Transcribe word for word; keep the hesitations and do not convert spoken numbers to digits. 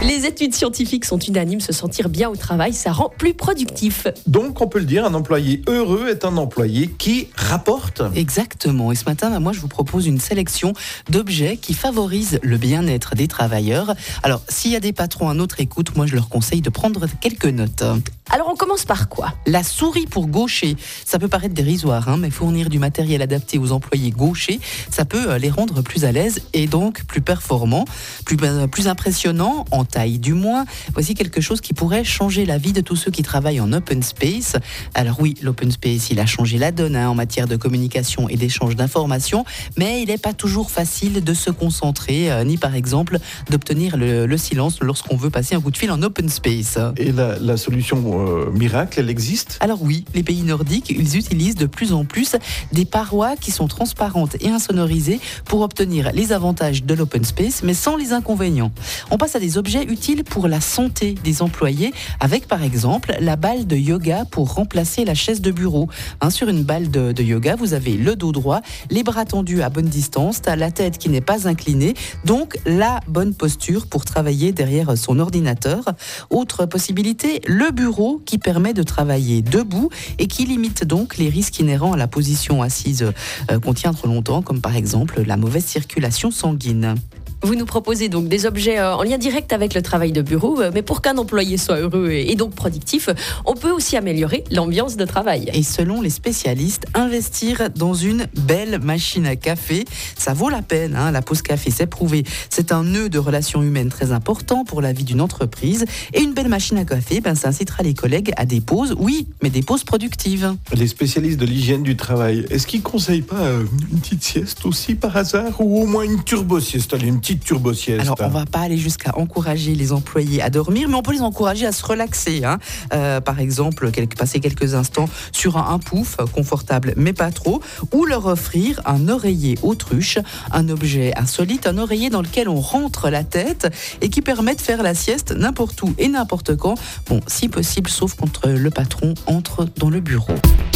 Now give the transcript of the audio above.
Les études scientifiques sont unanimes, se sentir bien au travail, ça rend plus productif. Donc, on peut le dire, un employé heureux est un employé qui rapporte. Exactement. Et ce matin, bah, moi, je vous propose une sélection d'objets qui favorisent le bien-être des travailleurs. Alors, s'il y a des patrons à notre écoute, moi, je leur conseille de prendre quelques notes. Alors, on commence par quoi ? La souris pour gaucher. Ça peut paraître dérisoire, hein, mais fournir du matériel adapté aux employés gauchers, ça peut les rendre plus à l'aise et donc plus performants, plus, plus impressionnants, en taille du moins. Voici quelque chose qui pourrait changer la vie de tous ceux qui travaillent en open space. Alors oui, l'open space, il a changé la donne hein, en matière de communication et d'échange d'informations, mais il n'est pas toujours facile de se concentrer, euh, ni par exemple d'obtenir le, le silence lorsqu'on veut passer un coup de fil en open space. Et la, la solution euh, miracle, elle existe ? Alors oui, les pays nordiques, ils utilisent de plus en plus des parois qui sont transparentes et insonorisées pour obtenir les avantages de l'open space, mais sans les inconvénients. On passe à des objets utiles pour la santé des employés, avec par exemple la balle de yoga pour remplacer la chaise de bureau. Hein, sur une balle de, de yoga, vous avez le dos droit, les bras tendus à bonne distance, la tête qui n'est pas inclinée, donc la bonne posture pour travailler derrière son ordinateur. Autre possibilité, le bureau qui permet de travailler debout et qui limite donc les risques inhérents à la position assise euh, qu'on tient trop longtemps, comme par exemple la mauvaise circulation sanguine. Vous nous proposez donc des objets en lien direct avec le travail de bureau, mais pour qu'un employé soit heureux et donc productif, on peut aussi améliorer l'ambiance de travail. Et selon les spécialistes, investir dans une belle machine à café, ça vaut la peine. Hein. La pause café, c'est prouvé. C'est un nœud de relations humaines très important pour la vie d'une entreprise. Et une belle machine à café, ben, ça incitera les collègues à des pauses, oui, mais des pauses productives. Les spécialistes de l'hygiène du travail, est-ce qu'ils ne conseillent pas euh, une petite sieste aussi par hasard, ou au moins une turbo-sieste, allez, une petite turbo-sieste. Alors, on ne va pas aller jusqu'à encourager les employés à dormir, mais on peut les encourager à se relaxer. Hein. Euh, par exemple, quelques, passer quelques instants sur un, un pouf confortable, mais pas trop, ou leur offrir un oreiller autruche, un objet insolite, un oreiller dans lequel on rentre la tête et qui permet de faire la sieste n'importe où et n'importe quand. Bon, si possible, sauf quand le patron entre dans le bureau.